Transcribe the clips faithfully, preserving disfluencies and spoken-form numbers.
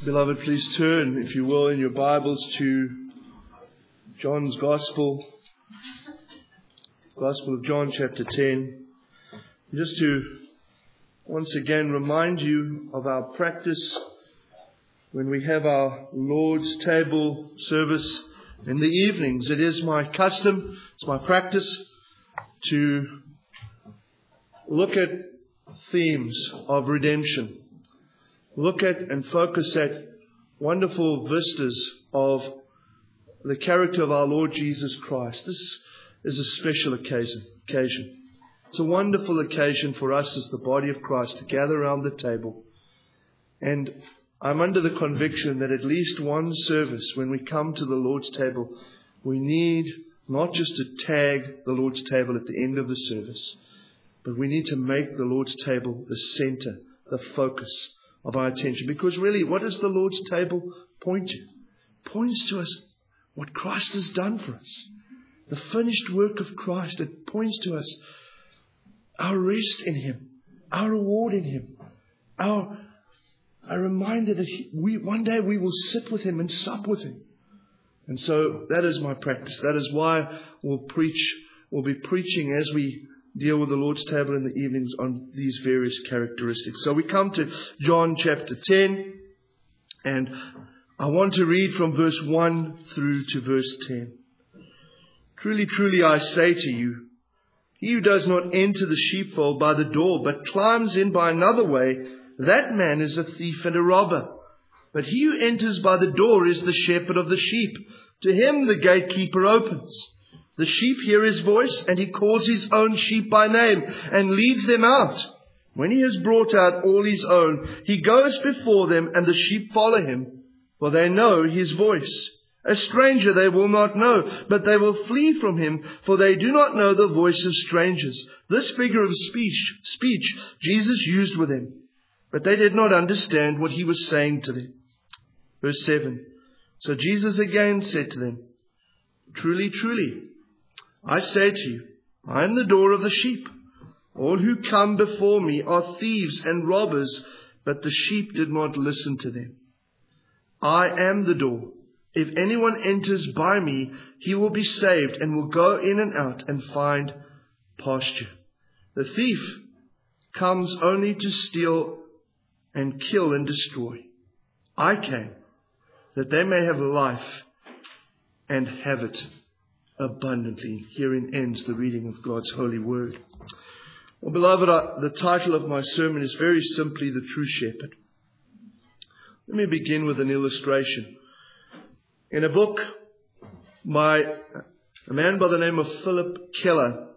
Beloved, please turn, if you will, in your Bibles to John's Gospel, Gospel of John, chapter ten. Just to once again remind you of our practice when we have our Lord's table service in the evenings. It is my custom, it's my practice to look at themes of redemption. Look at and focus at wonderful vistas of the character of our Lord Jesus Christ. This is a special occasion. occasion. It's a wonderful occasion for us as the body of Christ to gather around the table. And I'm under the conviction that at least one service, when we come to the Lord's table, we need not just to tag the Lord's table at the end of the service, but we need to make the Lord's table the center, the focus of our attention. Because really, what does the Lord's table point to? It points to us what Christ has done for us. The finished work of Christ. It points to us our rest in Him, our reward in Him, our a reminder that he, we one day we will sit with Him and sup with Him. And so that is my practice. That is why we'll preach, we'll be preaching as we deal with the Lord's table in the evenings on these various characteristics. So we come to John chapter ten, and I want to read from verse one through to verse ten. Truly, truly, I say to you, he who does not enter the sheepfold by the door, but climbs in by another way, that man is a thief and a robber. But he who enters by the door is the shepherd of the sheep. To him the gatekeeper opens. The sheep hear his voice, and he calls his own sheep by name and leads them out. When he has brought out all his own, he goes before them, and the sheep follow him, for they know his voice. A stranger they will not know, but they will flee from him, for they do not know the voice of strangers. This figure of speech, speech Jesus used with them, but they did not understand what he was saying to them. Verse seven. So Jesus again said to them, Truly, truly, I say to you, I am the door of the sheep. All who come before me are thieves and robbers, but the sheep did not listen to them. I am the door. If anyone enters by me, he will be saved and will go in and out and find pasture. The thief comes only to steal and kill and destroy. I came that they may have life and have it abundantly. Herein ends the reading of God's holy word. Well, beloved, I, the title of my sermon is very simply The True Shepherd. Let me begin with an illustration. In a book by a man by the name of Philip Keller,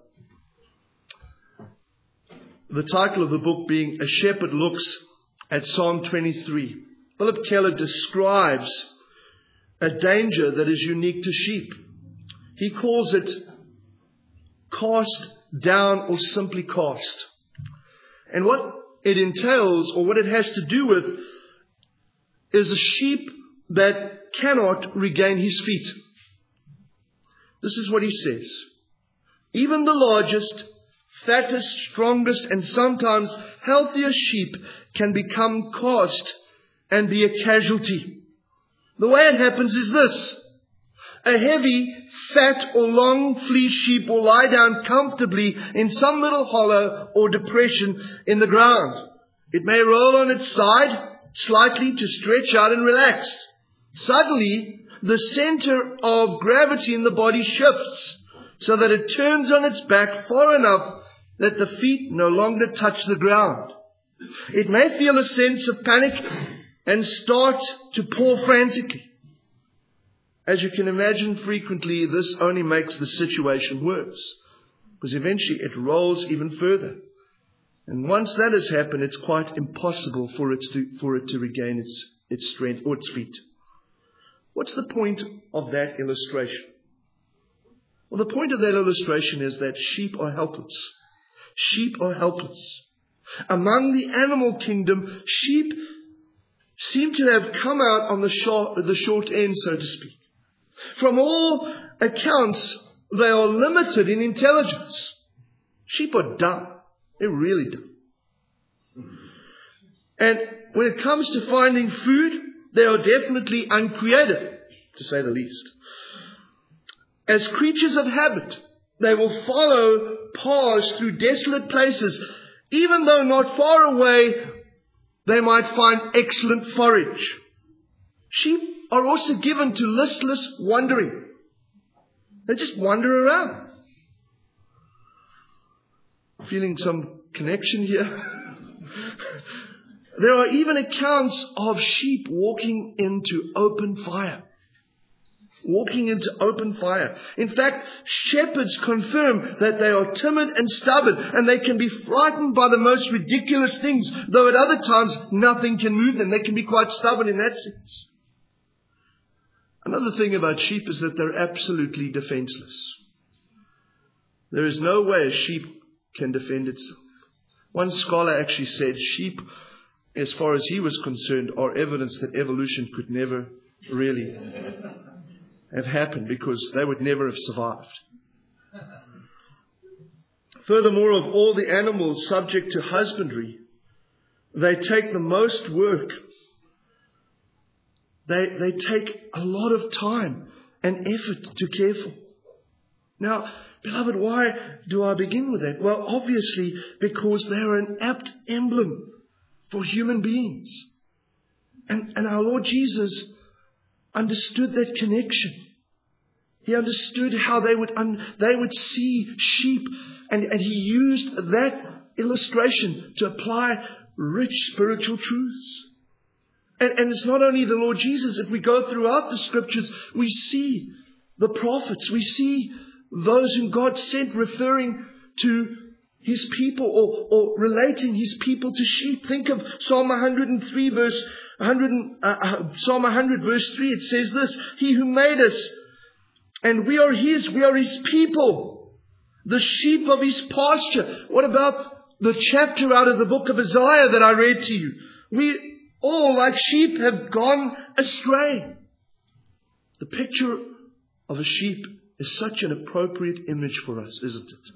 the title of the book being A Shepherd Looks at Psalm twenty-three, Philip Keller describes a danger that is unique to sheep. He calls it cast down or simply cast. And what it entails, or what it has to do with, is a sheep that cannot regain his feet. This is what he says. Even the largest, fattest, strongest, and sometimes healthiest sheep can become cast and be a casualty. The way it happens is this. A heavy, fat or long fleeced sheep will lie down comfortably in some little hollow or depression in the ground. It may roll on its side slightly to stretch out and relax. Suddenly, the center of gravity in the body shifts so that it turns on its back far enough that the feet no longer touch the ground. It may feel a sense of panic and start to paw frantically. As you can imagine, frequently this only makes the situation worse, because eventually it rolls even further. And once that has happened, it's quite impossible for it to, for it to regain its, its strength or its feet. What's the point of that illustration? Well, the point of that illustration is that sheep are helpless. Sheep are helpless. Among the animal kingdom, sheep seem to have come out on the short, the short end, so to speak. From all accounts, they are limited in intelligence. Sheep are dumb. They're really dumb. And when it comes to finding food, They are definitely uncreative, to say the least. As creatures of habit, they will follow paths through desolate places. Even though not far away, they might find excellent forage. Sheep are also given to listless wandering. They just wander around. Feeling some connection here? There are even accounts of sheep walking into open fire. Walking into open fire. In fact, shepherds confirm that they are timid and stubborn, and they can be frightened by the most ridiculous things, though at other times nothing can move them. They can be quite stubborn in that sense. Another thing about sheep is that they're absolutely defenseless. There is no way a sheep can defend itself. One scholar actually said sheep, as far as he was concerned, are evidence that evolution could never really have happened, because they would never have survived. Furthermore, of all the animals subject to husbandry, they take the most work. They, they take a lot of time and effort to care for. Now, beloved, why do I begin with that? Well, obviously, because they are an apt emblem for human beings. And, and our Lord Jesus understood that connection. He understood how they would un, they would see sheep, and, and he used that illustration to apply rich spiritual truths. And, and it's not only the Lord Jesus. If we go throughout the scriptures, we see the prophets, we see those whom God sent referring to His people, or, or relating His people to sheep. Think of Psalm one hundred three verse one hundred, uh, Psalm one hundred verse three. It says this: He who made us, and we are His, we are His people, the sheep of His pasture. What about the chapter out of the book of Isaiah that I read to you? We all, like sheep, have gone astray. The picture of a sheep is such an appropriate image for us, isn't it?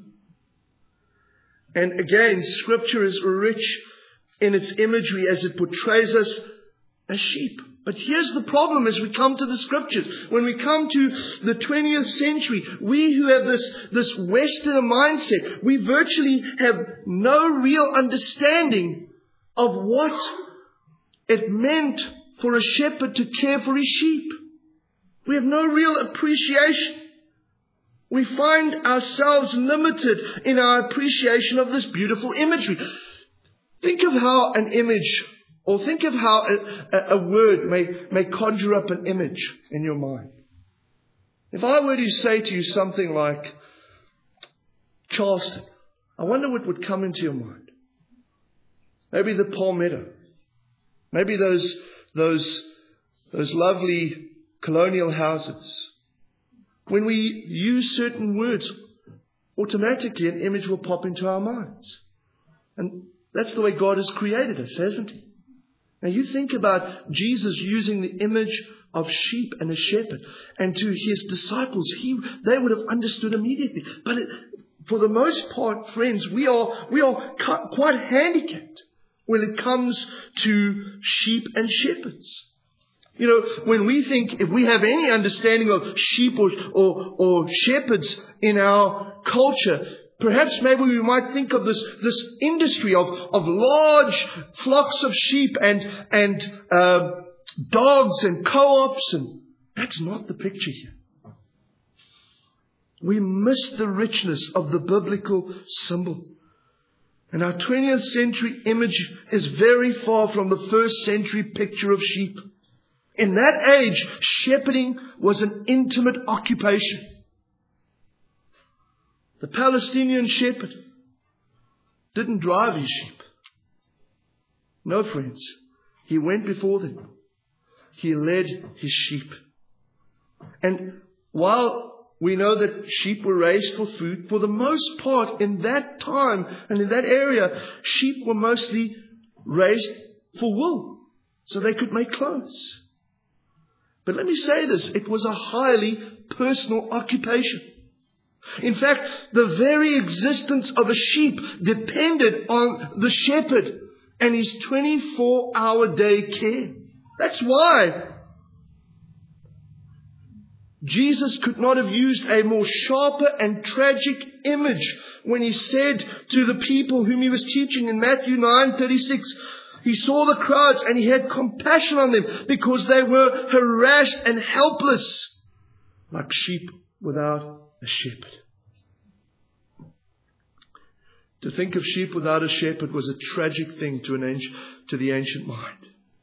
And again, Scripture is rich in its imagery as it portrays us as sheep. But here's the problem as we come to the Scriptures. When we come to the twentieth century, we who have this, this Western mindset, we virtually have no real understanding of what it meant for a shepherd to care for his sheep. We have no real appreciation. We find ourselves limited in our appreciation of this beautiful imagery. Think of how an image, or think of how a, a, a word may, may conjure up an image in your mind. If I were to say to you something like Charleston, I wonder what would come into your mind. Maybe the Palmetto. Maybe those, those, those lovely colonial houses. When we use certain words, automatically an image will pop into our minds. And that's the way God has created us, hasn't He? Now you think about Jesus using the image of sheep and a shepherd, and to His disciples, he, they would have understood immediately. But it, for the most part, friends, we are, we are quite handicapped when it comes to sheep and shepherds. You know, when we think, if we have any understanding of sheep or, or, or shepherds in our culture, perhaps maybe we might think of this, this industry of, of large flocks of sheep and, and, uh, dogs and co-ops, and that's not the picture here. We miss the richness of the biblical symbol. And our twentieth century image is very far from the first century picture of sheep. In that age, shepherding was an intimate occupation. The Palestinian shepherd didn't drive his sheep. No, friends. He went before them. He led his sheep. And while we know that sheep were raised for food, for the most part in that time and in that area, sheep were mostly raised for wool, so they could make clothes. But let me say this, it was a highly personal occupation. In fact, the very existence of a sheep depended on the shepherd and his twenty-four hour day care. That's why Jesus could not have used a more sharper and tragic image when He said to the people whom He was teaching in Matthew nine thirty-six, He saw the crowds and He had compassion on them because they were harassed and helpless like sheep without a shepherd. To think of sheep without a shepherd was a tragic thing to, an ancient, to the ancient mind.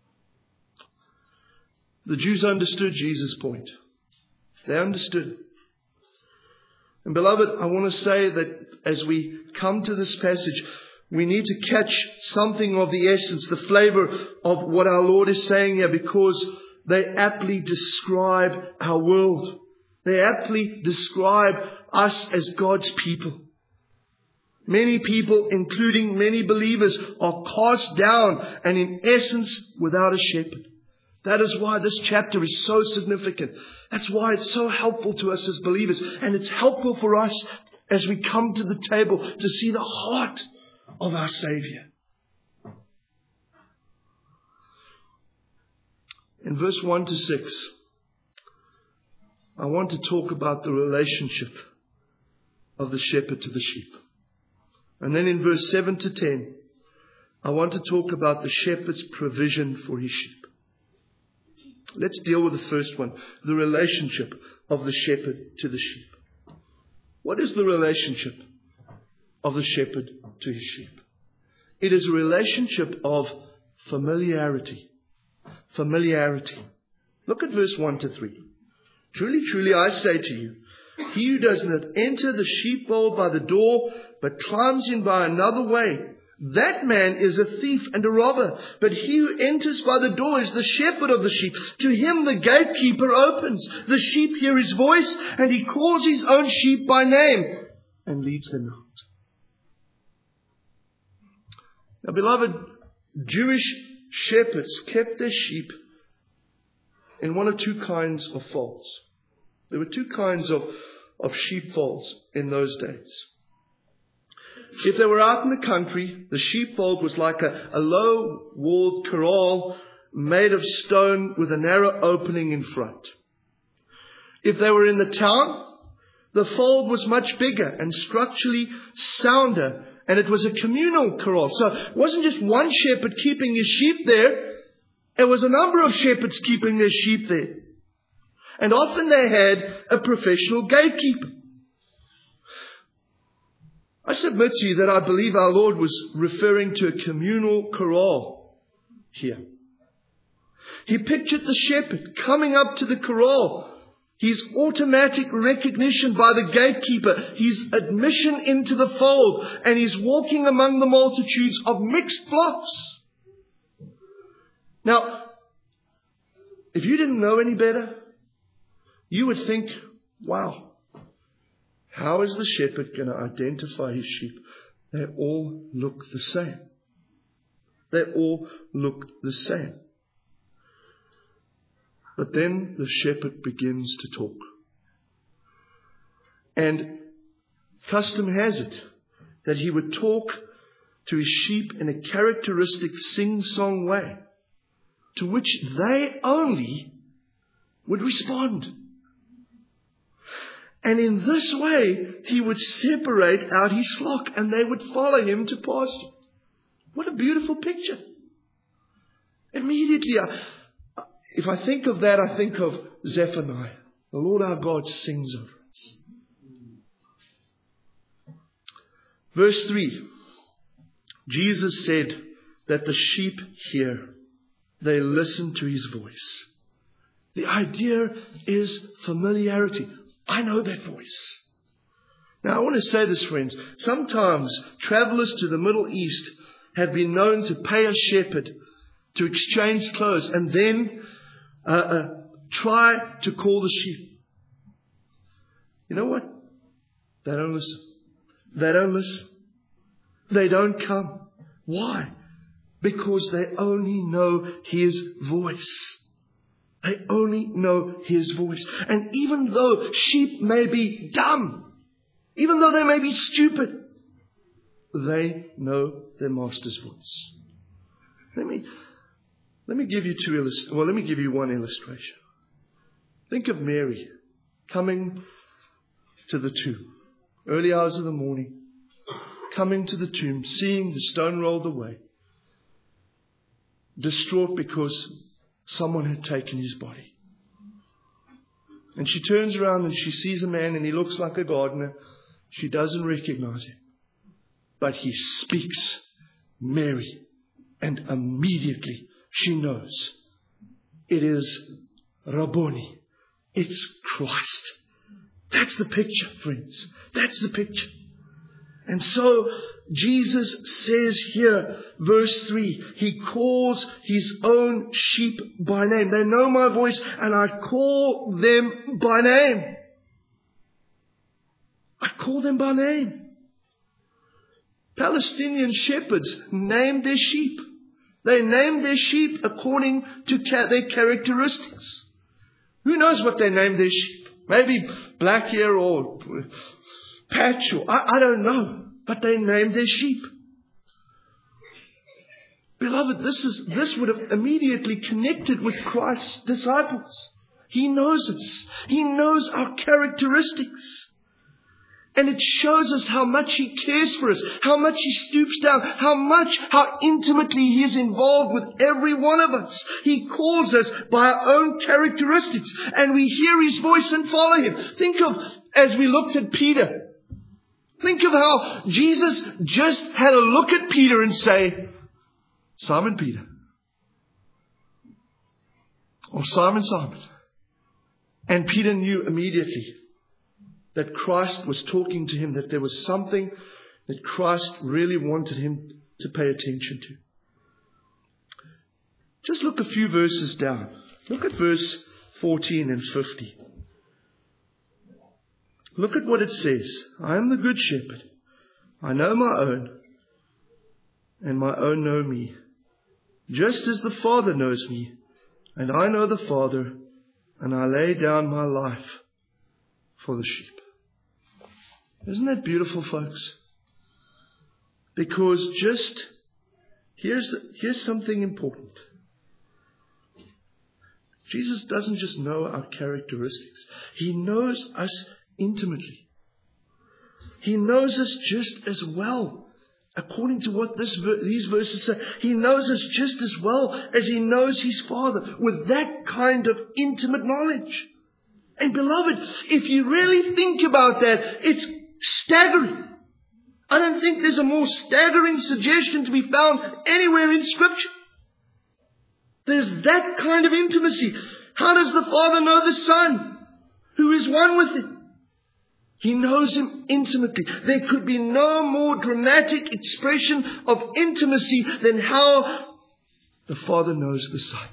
The Jews understood Jesus' point. They understood. And beloved, I want to say that as we come to this passage, we need to catch something of the essence, the flavor of what our Lord is saying here, because they aptly describe our world. They aptly describe us as God's people. Many people, including many believers, are cast down and in essence without a shepherd. That is why this chapter is so significant. That's why it's so helpful to us as believers. And it's helpful for us as we come to the table to see the heart of our Savior. In verse one to six, I want to talk about the relationship of the shepherd to the sheep. And then in verse seven to ten, I want to talk about the shepherd's provision for his sheep. Let's deal with the first one, the relationship of the shepherd to the sheep. What is the relationship of the shepherd to his sheep? It is a relationship of familiarity. Familiarity. Look at verse one to three. Truly, truly, I say to you, he who does not enter the sheepfold by the door, but climbs in by another way, that man is a thief and a robber. But he who enters by the door is the shepherd of the sheep. To him the gatekeeper opens. The sheep hear his voice, and he calls his own sheep by name and leads them out. Now, beloved, Jewish shepherds kept their sheep in one of two kinds of folds. There were two kinds of, of sheepfolds in those days. If they were out in the country, the sheepfold was like a, a low-walled corral made of stone with a narrow opening in front. If they were in the town, the fold was much bigger and structurally sounder, and it was a communal corral. So it wasn't just one shepherd keeping his sheep there. It was a number of shepherds keeping their sheep there. And often they had a professional gatekeeper. I submit to you that I believe our Lord was referring to a communal corral here. He pictured the shepherd coming up to the corral. His automatic recognition by the gatekeeper, his admission into the fold, and he's walking among the multitudes of mixed flocks. Now, if you didn't know any better, you would think, wow, how is the shepherd going to identify his sheep? They all look the same. They all look the same. But then the shepherd begins to talk. And custom has it that he would talk to his sheep in a characteristic sing-song way, to which they only would respond. And in this way, he would separate out his flock and they would follow him to pasture. What a beautiful picture. Immediately, I, if I think of that, I think of Zephaniah. The Lord our God sings over us. Verse three. Jesus said that the sheep hear. They listen to his voice. The idea is familiarity. I know that voice. Now I want to say this, friends. Sometimes travelers to the Middle East have been known to pay a shepherd to exchange clothes and then uh, uh, try to call the sheep. You know what? They don't listen. They don't listen. They don't come. Why? Because they only know his voice. They only know his voice. And even though sheep may be dumb, even though they may be stupid, they know their master's voice. Let me, Let me give you two illust- well, let me give you one illustration. Think of Mary coming to the tomb, early hours of the morning, coming to the tomb, seeing the stone rolled away, distraught because someone had taken his body. And she turns around and she sees a man and he looks like a gardener. She doesn't recognize him. But he speaks, Mary. And immediately she knows it is Rabboni. It's Christ. That's the picture, friends. That's the picture. And so Jesus says here, verse three, He calls His own sheep by name. They know my voice and I call them by name. I call them by name. Palestinian shepherds named their sheep. They named their sheep according to ca- their characteristics. Who knows what they named their sheep? Maybe black hair or patch or I, I don't know. But they named their sheep. Beloved, this is this would have immediately connected with Christ's disciples. He knows us. He knows our characteristics. And it shows us how much He cares for us, how much He stoops down, how much, how intimately He is involved with every one of us. He calls us by our own characteristics, and we hear His voice and follow Him. Think of, as we looked at Peter, think of how Jesus just had a look at Peter and say, Simon Peter, or Simon, Simon. And Peter knew immediately that Christ was talking to him, that there was something that Christ really wanted him to pay attention to. Just look a few verses down. Look at verse fourteen and fifteen. Look at what it says. I am the good shepherd. I know my own, and my own know me. Just as the Father knows me, and I know the Father, and I lay down my life for the sheep. Isn't that beautiful, folks? Because just, here's, here's something important. Jesus doesn't just know our characteristics. He knows us intimately. He knows us just as well. According to what this, these verses say, He knows us just as well as He knows His Father, with that kind of intimate knowledge. And beloved, if you really think about that, it's staggering. I don't think there's a more staggering suggestion to be found anywhere in Scripture. There's that kind of intimacy. How does the Father know the Son, who is one with Him? He knows Him intimately. There could be no more dramatic expression of intimacy than how the Father knows the Son.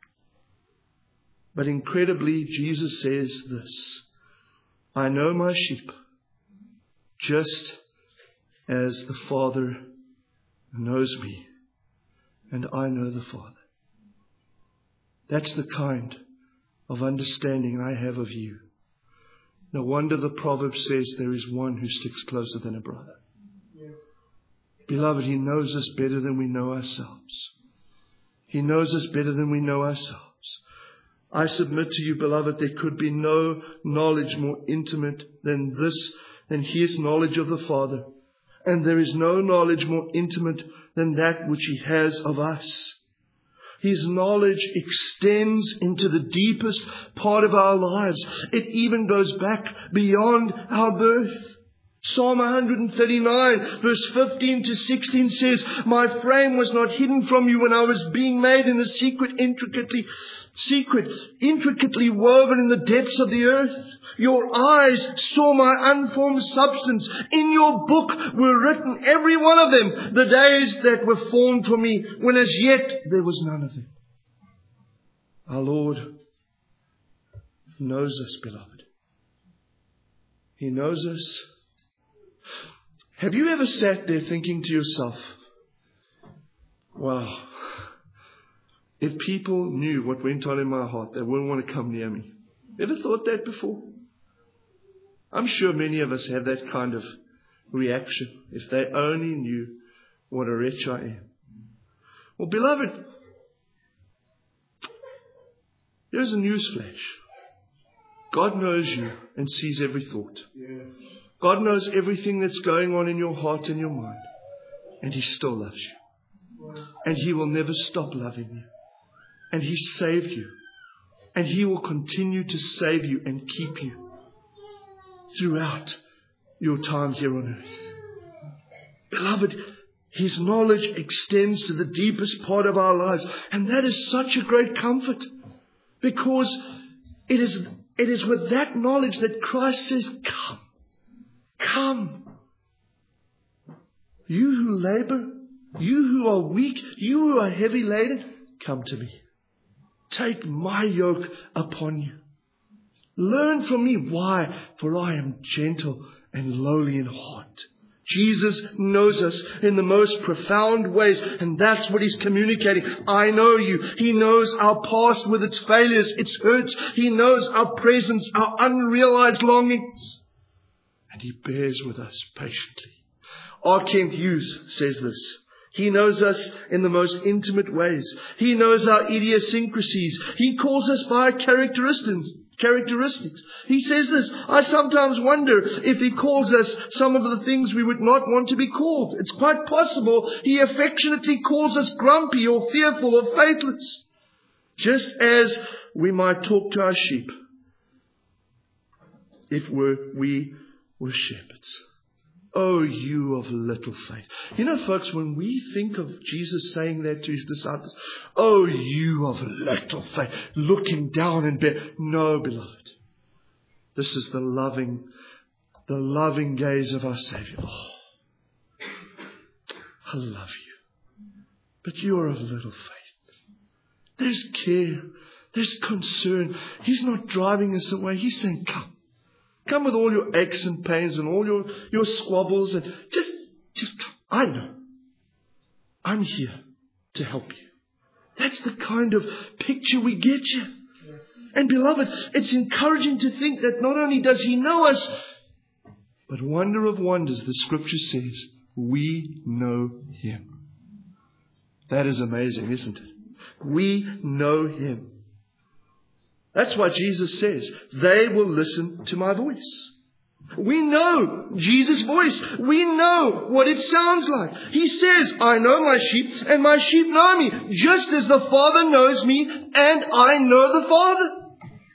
But incredibly, Jesus says this, I know my sheep, just as the Father knows me, and I know the Father. That's the kind of understanding I have of you. No wonder the proverb says there is one who sticks closer than a brother. Yes. Beloved, He knows us better than we know ourselves. He knows us better than we know ourselves. I submit to you, beloved, there could be no knowledge more intimate than this, than His knowledge of the Father. And there is no knowledge more intimate than that which He has of us. His knowledge extends into the deepest part of our lives. It even goes back beyond our birth. Psalm one thirty-nine, verse fifteen to sixteen says, My frame was not hidden from you when I was being made in the secret, intricately, secret, intricately woven in the depths of the earth. Your eyes saw my unformed substance. In your book were written, every one of them, the days that were formed for me, when as yet there was none of them. Our Lord knows us, beloved. He knows us. Have you ever sat there thinking to yourself, wow, if people knew what went on in my heart, they wouldn't want to come near me? Ever thought that before? I'm sure many of us have that kind of reaction. If they only knew what a wretch I am. Well, beloved, Here's a newsflash. God knows you and sees every thought. God knows everything that's going on in your heart and your mind. And He still loves you. And He will never stop loving you. And He saved you. And He will continue to save you and keep you throughout your time here on earth. Beloved, His knowledge extends to the deepest part of our lives. And that is such a great comfort. Because it is, it is with that knowledge that Christ says, come, come. You who labor, you who are weak, you who are heavy laden, come to me. Take my yoke upon you. Learn from me. Why? For I am gentle and lowly in heart. Jesus knows us in the most profound ways, and that's what He's communicating. I know you. He knows our past with its failures, its hurts. He knows our presence, our unrealized longings. And He bears with us patiently. R. Kent Hughes says this. He knows us in the most intimate ways. He knows our idiosyncrasies. He calls us by characteristics. Characteristics. He says this, I sometimes wonder if He calls us some of the things we would not want to be called. It's quite possible He affectionately calls us grumpy or fearful or faithless. Just as we might talk to our sheep if we're, we were shepherds. Oh, you of little faith. You know, folks, when we think of Jesus saying that to His disciples, oh, you of little faith, looking down and bare. No, beloved. This is the loving, the loving gaze of our Savior. Oh, I love you. But you are of little faith. There's care. There's concern. He's not driving us away. He's saying, come. Come with all your aches and pains and all your, your squabbles and just, just come. I know. I'm here to help you. That's the kind of picture we get you. And beloved, it's encouraging to think that not only does He know us, but wonder of wonders, the Scripture says, we know Him. That is amazing, isn't it? We know Him. That's why Jesus says, they will listen to my voice. We know Jesus' voice. We know what it sounds like. He says, I know my sheep and my sheep know me, just as the Father knows me and I know the Father.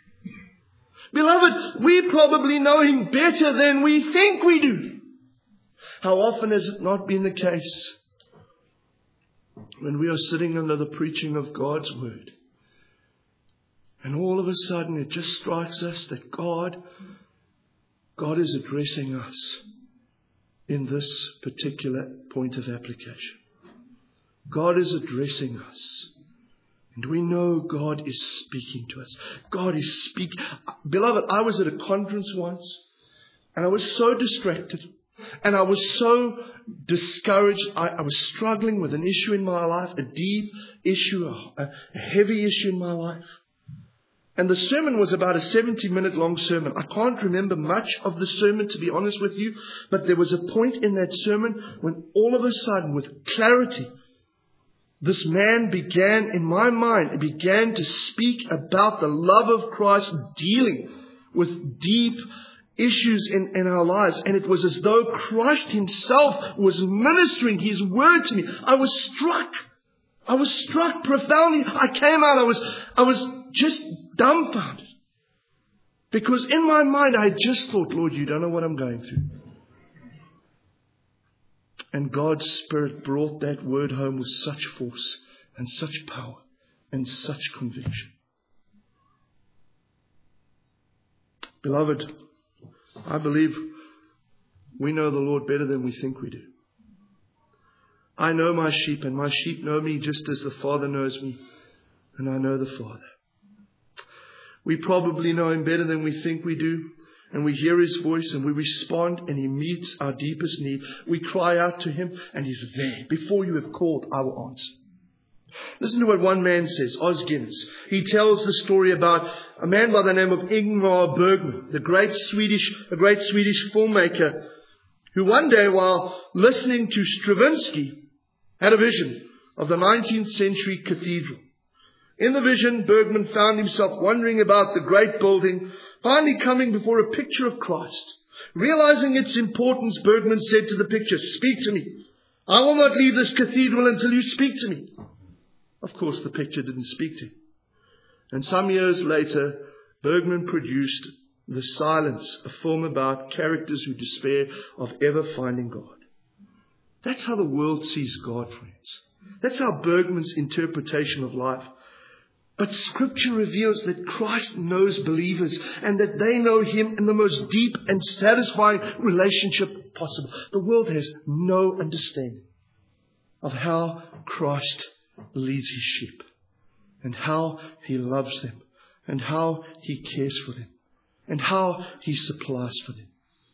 Beloved, we probably know Him better than we think we do. How often has it not been the case when we are sitting under the preaching of God's Word? And all of a sudden it just strikes us that God, God is addressing us in this particular point of application. God is addressing us. And we know God is speaking to us. God is speaking. Beloved, I was at a conference once and I was so distracted and I was so discouraged. I, I was struggling with an issue in my life, a deep issue, a, a heavy issue in my life. And the sermon was about a seventy minute long sermon. I can't remember much of the sermon, to be honest with you. But there was a point in that sermon when all of a sudden, with clarity, this man began, in my mind, began to speak about the love of Christ dealing with deep issues in, in our lives. And it was as though Christ Himself was ministering His word to me. I was struck. I was struck profoundly. I came out, I was, I was just dumbfounded. Because in my mind, I just thought, Lord, you don't know what I'm going through. And God's Spirit brought that word home with such force and such power and such conviction. Beloved, I believe we know the Lord better than we think we do. I know my sheep, and my sheep know me just as the Father knows me, and I know the Father. We probably know Him better than we think we do, and we hear His voice, and we respond, and He meets our deepest need. We cry out to Him, and He's there. Before you have called, I will answer. Listen to what one man says, Os Guinness. He tells the story about a man by the name of Ingmar Bergman, the great Swedish, a great Swedish filmmaker, who one day, while listening to Stravinsky, had a vision of the nineteenth century cathedral. In the vision, Bergman found himself wandering about the great building, finally coming before a picture of Christ. Realizing its importance, Bergman said to the picture, "Speak to me. I will not leave this cathedral until you speak to me." Of course, the picture didn't speak to him. And some years later, Bergman produced The Silence, a film about characters who despair of ever finding God. That's how the world sees God, friends. That's how Bergman's interpretation of life. But Scripture reveals that Christ knows believers and that they know Him in the most deep and satisfying relationship possible. The world has no understanding of how Christ leads His sheep and how He loves them and how He cares for them and how He supplies for them.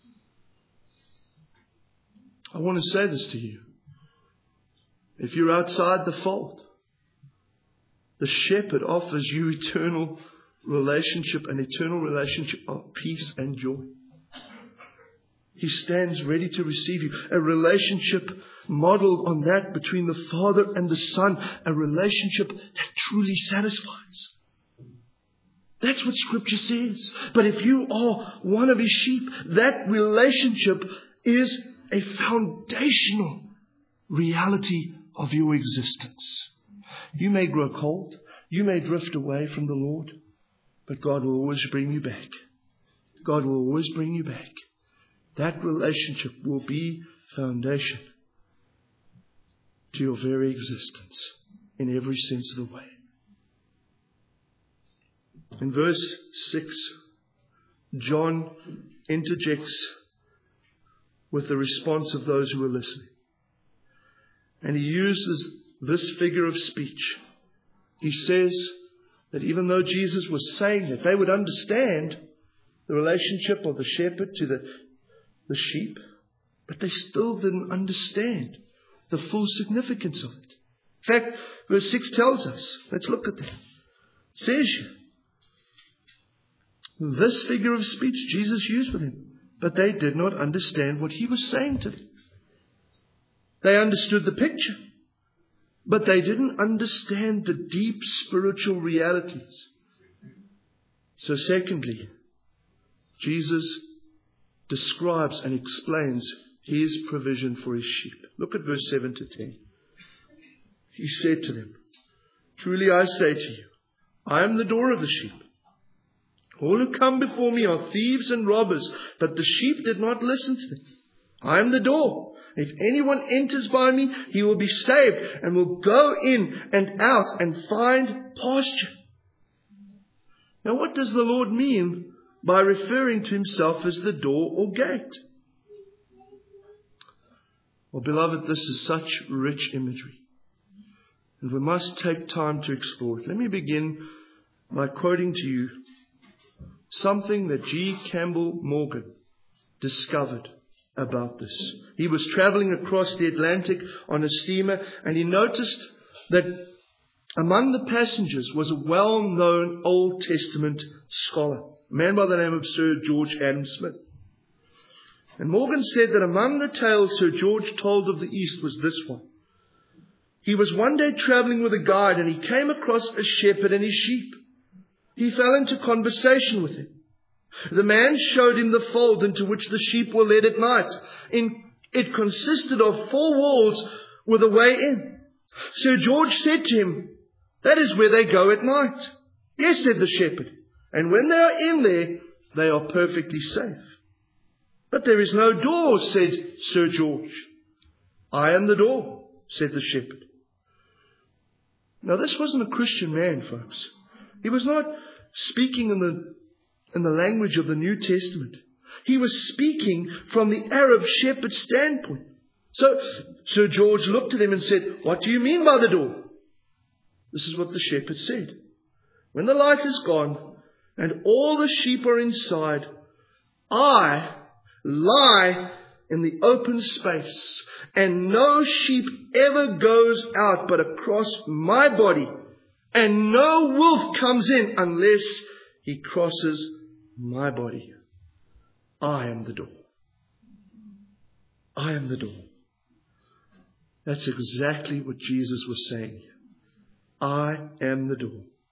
I want to say this to you. If you're outside the fold, the shepherd offers you eternal relationship, an eternal relationship of peace and joy. He stands ready to receive you. A relationship modeled on that between the Father and the Son. A relationship that truly satisfies. That's what Scripture says. But if you are one of His sheep, that relationship is a foundational reality of your existence. You may grow cold. You may drift away from the Lord. But God will always bring you back. God will always bring you back. That relationship will be foundation to your very existence in every sense of the way. In verse six, John interjects with the response of those who are listening. And he uses this figure of speech. He says that even though Jesus was saying that they would understand the relationship of the shepherd to the, the sheep, but they still didn't understand the full significance of it. In fact, verse six tells us, let's look at that. It says here, this figure of speech Jesus used with him, but they did not understand what He was saying to them. They understood the picture, but they didn't understand the deep spiritual realities. So secondly, Jesus describes and explains His provision for His sheep. Look at verse seven to ten. He said to them, "Truly I say to you, I am the door of the sheep. All who come before me are thieves and robbers, but the sheep did not listen to them. I am the door. If anyone enters by me, he will be saved and will go in and out and find pasture." Now, what does the Lord mean by referring to Himself as the door or gate? Well, beloved, this is such rich imagery, and we must take time to explore it. Let me begin by quoting to you something that G. Campbell Morgan discovered about this. He was traveling across the Atlantic on a steamer, and he noticed that among the passengers was a well-known Old Testament scholar, a man by the name of Sir George Adam Smith. And Morgan said that among the tales Sir George told of the East was this one. He was one day traveling with a guide, and he came across a shepherd and his sheep. He fell into conversation with him. The man showed him the fold into which the sheep were led at night. In, it consisted of four walls with a way in. Sir George said to him, "That is where they go at night." "Yes," said the shepherd, "and when they are in there, they are perfectly safe." "But there is no door," said Sir George. "I am the door," said the shepherd. Now, this wasn't a Christian man, folks. He was not speaking in the in the language of the New Testament. He was speaking from the Arab shepherd's standpoint. So Sir George looked at him and said, "What do you mean by the door?" This is what the shepherd said. "When the light is gone and all the sheep are inside, I lie in the open space, and no sheep ever goes out but across my body, and no wolf comes in unless he crosses my body. I am the door. I am the door." That's exactly what Jesus was saying. I am the door.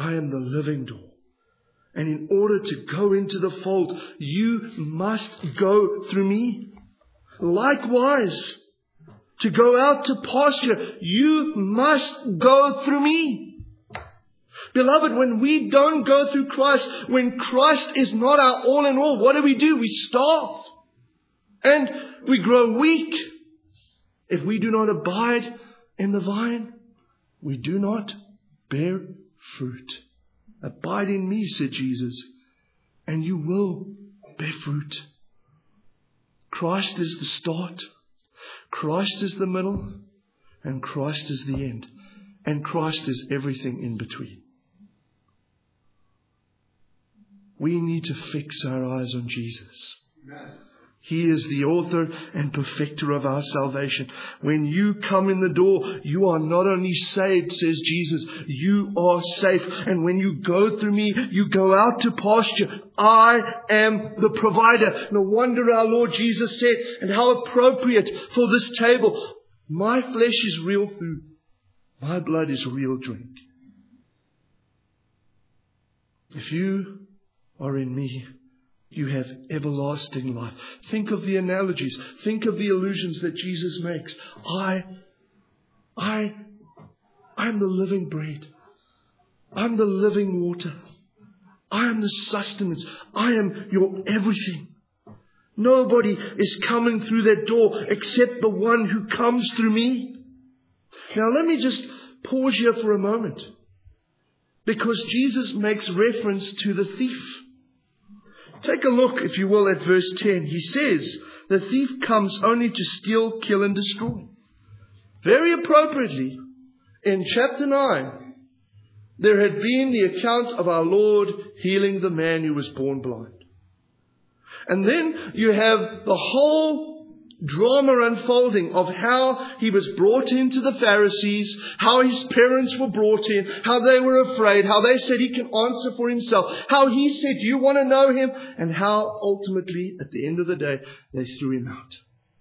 I am the living door. And in order to go into the fold, you must go through me. Likewise, to go out to pasture, you must go through me. Beloved, when we don't go through Christ, when Christ is not our all in all, what do we do? We starve. And we grow weak. If we do not abide in the vine, we do not bear fruit. Abide in me, said Jesus, and you will bear fruit. Christ is the start, Christ is the middle, and Christ is the end. And Christ is everything in between. We need to fix our eyes on Jesus. Amen. He is the author and perfecter of our salvation. When you come in the door, you are not only saved, says Jesus, you are safe. And when you go through me, you go out to pasture. I am the provider. No wonder our Lord Jesus said, and how appropriate for this table, my flesh is real food. My blood is real drink. If you are in me, you have everlasting life. Think of the analogies. Think of the allusions that Jesus makes. I, I, I'm the living bread. I'm the living water. I am the sustenance. I am your everything. Nobody is coming through that door except the one who comes through me. Now let me just pause here for a moment. Because Jesus makes reference to the thief. Take a look, if you will, at verse ten. He says, the thief comes only to steal, kill, and destroy. Very appropriately, in chapter nine, there had been the account of our Lord healing the man who was born blind. And then you have the whole drama unfolding of how he was brought into the Pharisees, how his parents were brought in, how they were afraid, how they said he can answer for himself, how he said, you want to know him, and how ultimately, at the end of the day, they threw him out.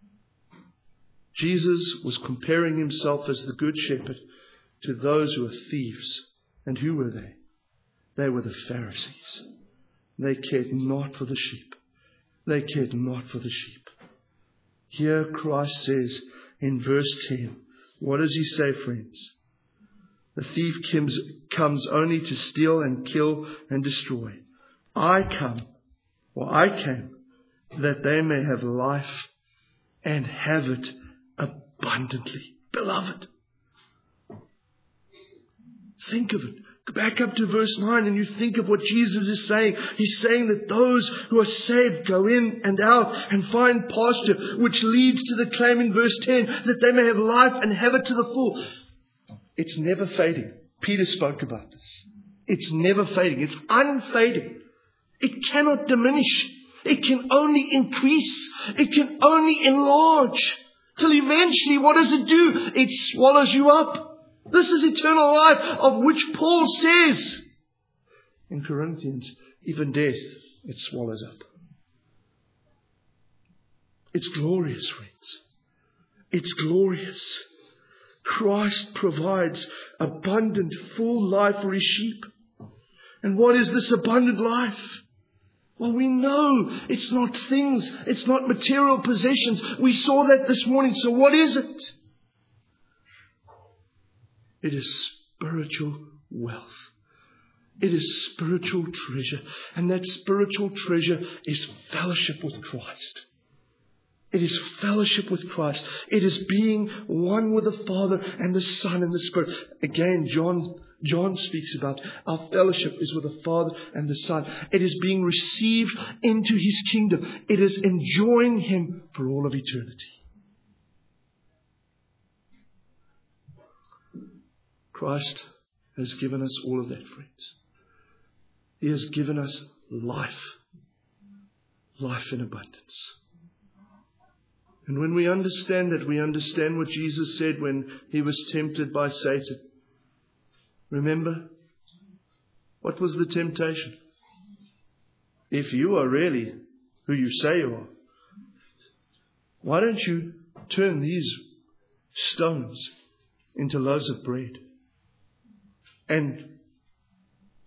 Jesus was comparing himself as the good shepherd to those who were thieves. And who were they? They were the Pharisees. They cared not for the sheep. They cared not for the sheep. Here Christ says in verse ten, what does he say, friends? The thief comes, comes only to steal and kill and destroy. I come, or I came, that they may have life and have it abundantly. Beloved, think of it. Go back up to verse nine and you think of what Jesus is saying. He's saying that those who are saved go in and out and find pasture, which leads to the claim in verse ten that they may have life and have it to the full. It's never fading. Peter spoke about this. It's never fading. It's unfading. It cannot diminish. It can only increase. It can only enlarge. Till eventually, what does it do? It swallows you up. This is eternal life, of which Paul says in Corinthians, even death, it swallows up. It's glorious, friends. It's glorious. Christ provides abundant, full life for his sheep. And what is this abundant life? Well, we know it's not things. It's not material possessions. We saw that this morning. So what is it? It is spiritual wealth. It is spiritual treasure. And that spiritual treasure is fellowship with Christ. It is fellowship with Christ. It is being one with the Father and the Son and the Spirit. Again, John, John speaks about our fellowship is with the Father and the Son. It is being received into his kingdom. It is enjoying him for all of eternity. Christ has given us all of that, friends. He has given us life. Life in abundance. And when we understand that, we understand what Jesus said when he was tempted by Satan. Remember? What was the temptation? If you are really who you say you are, why don't you turn these stones into loaves of bread? And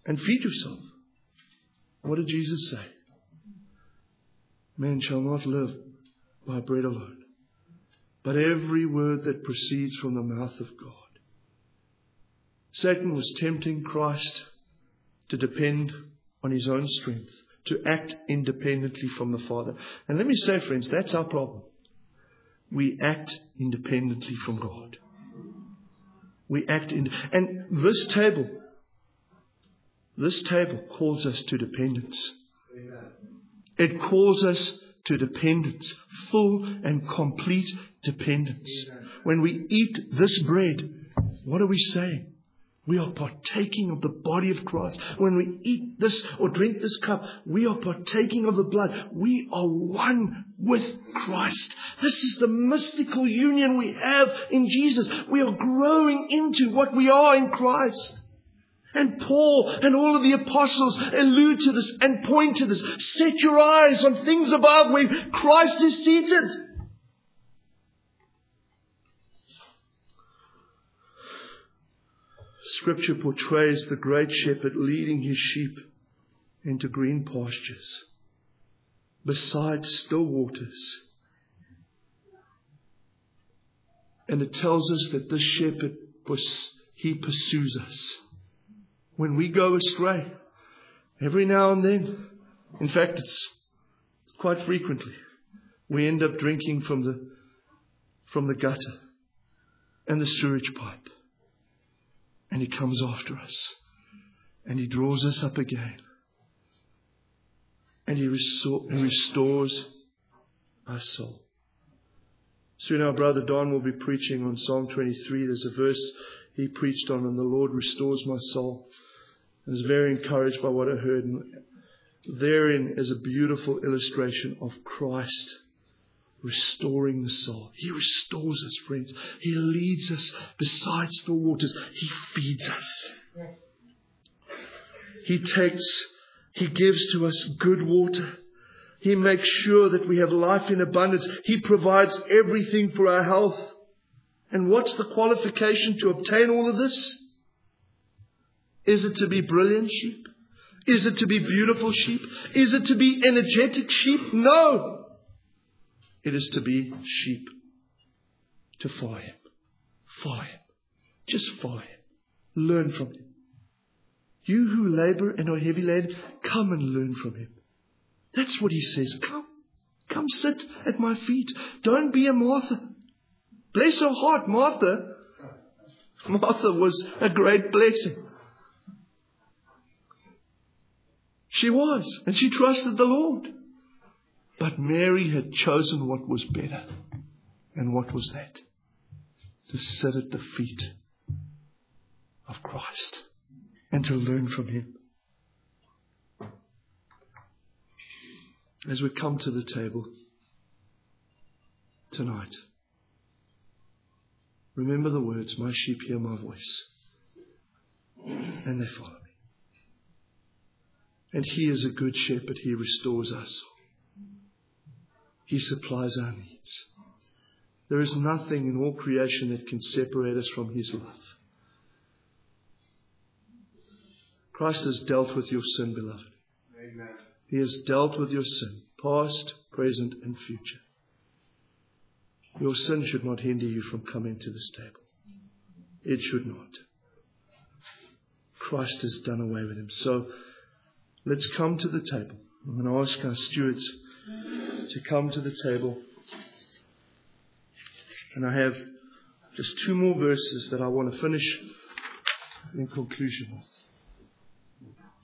and feed yourself. What did Jesus say? Man shall not live by bread alone, but every word that proceeds from the mouth of God. Satan was tempting Christ to depend on his own strength, to act independently from the Father. And let me say, friends, that's our problem. We act independently from God. We act in, and this table, this table calls us to dependence. Amen. It calls us to dependence, full and complete dependence. Amen. When we eat this bread, what are we saying? We are partaking of the body of Christ. When we eat this or drink this cup, we are partaking of the blood. We are one with Christ. This is the mystical union we have in Jesus. We are growing into what we are in Christ. And Paul and all of the apostles allude to this and point to this. Set your eyes on things above where Christ is seated. Scripture portrays the great shepherd leading his sheep into green pastures, beside still waters. And it tells us that this shepherd, he pursues us. When we go astray, every now and then, in fact, it's, it's quite frequently, we end up drinking from the, from the gutter and the sewage pipe. And He comes after us. And He draws us up again. And He restore, restores our soul. Soon our brother Don will be preaching on Psalm twenty-three. There's a verse he preached on, and the Lord restores my soul. I was very encouraged by what I heard. And therein is a beautiful illustration of Christ restoring the soul. He restores us, friends. He leads us beside still waters. He feeds us. He takes, He gives to us good water. He makes sure that we have life in abundance. He provides everything for our health. And what's the qualification to obtain all of this? Is it to be brilliant sheep? Is it to be beautiful sheep? Is it to be energetic sheep? No. It is to be sheep. To follow Him. Follow Him. Just follow Him. Learn from Him. You who labor and are heavy laden, come and learn from Him. That's what He says. Come. Come sit at my feet. Don't be a Martha. Bless her heart, Martha. Martha was a great blessing. She was. And she trusted the Lord. But Mary had chosen what was better. And what was that? To sit at the feet of Christ and to learn from Him. As we come to the table tonight, remember the words, my sheep hear my voice and they follow me. And He is a good shepherd. He restores our soul. He supplies our needs. There is nothing in all creation that can separate us from His love. Christ has dealt with your sin, beloved. Amen. He has dealt with your sin, past, present, and future. Your sin should not hinder you from coming to this table. It should not. Christ has done away with him. So let's come to the table. I'm going to ask our stewards to come to the table. And I have just two more verses that I want to finish in conclusion with.